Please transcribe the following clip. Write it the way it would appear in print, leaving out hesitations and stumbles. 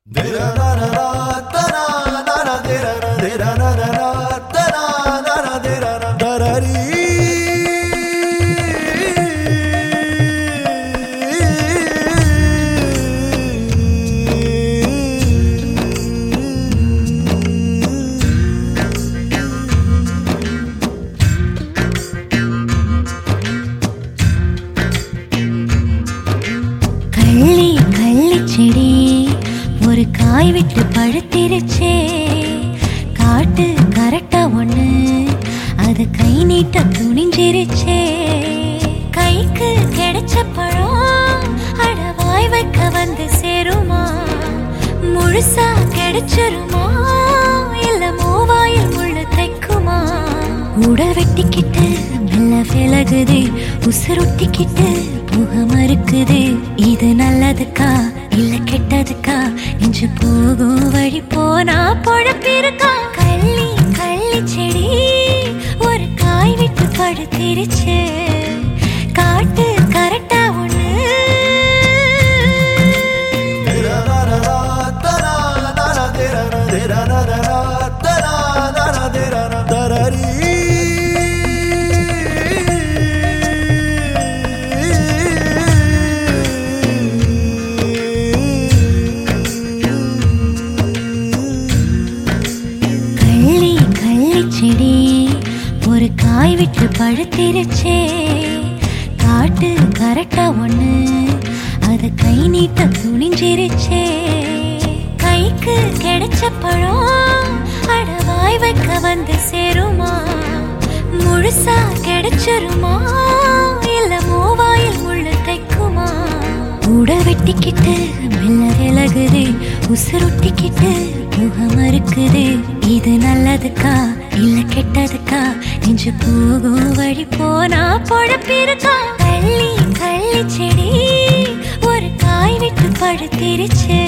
செடி ஒரு காய் விட்டு பழுத்திருச்சே, காட்டு கரெக்டா ஒண்ணு அது கை நீட்ட துணிஞ்சிருச்சே. கைக்கு கிடைச்ச பழம் அட வாய் வைக்க வந்து சேருமா, முழுசா கிடைச்சிருமா இல்ல மூவாயில் முள்ளு தைக்குமா. உடல் வெட்டிக்கிட்டு மெல்ல விலகுது, உசுருட்டிக்கிட்டு புக மறுக்குது. இது நல்லதுக்கா இல்ல கெட்டதுக்கா, இன்று போகும் வழி போனா பொழப்பிருக்கா. கள்ளி கள்ளி செடி ஒரு காய் விட்டு படுத்திருச்சு, காட்டு கரெக்டா ஒண்ணு செடி ஒரு காய் விட்டு பழுத்திருச்சே, காட்டு கரெக்டா ஒண்ணு அது கை நீட்ட துணிஞ்சிருச்சே. கைக்கு கிடைச்ச பழம் அட வாய் வைக்க வந்து சேருமா, முழுசா கிடைச்சிருமா இல்ல மூவாயில் முள்ளு தைக்குமா. உடல் வெட்டிக்கிட்டு மெல்ல விலகுது, உசுருட்டிக்கிட்டு புக மறுக்குது. இது நல்லதுக்கா இல்ல கெட்டதுக்கா, இன்று போகும் வழி போனா பொழப்பிருக்கா. கள்ளி கள்ளி செடி ஒரு காய் விட்டு பழுத்திருச்சு,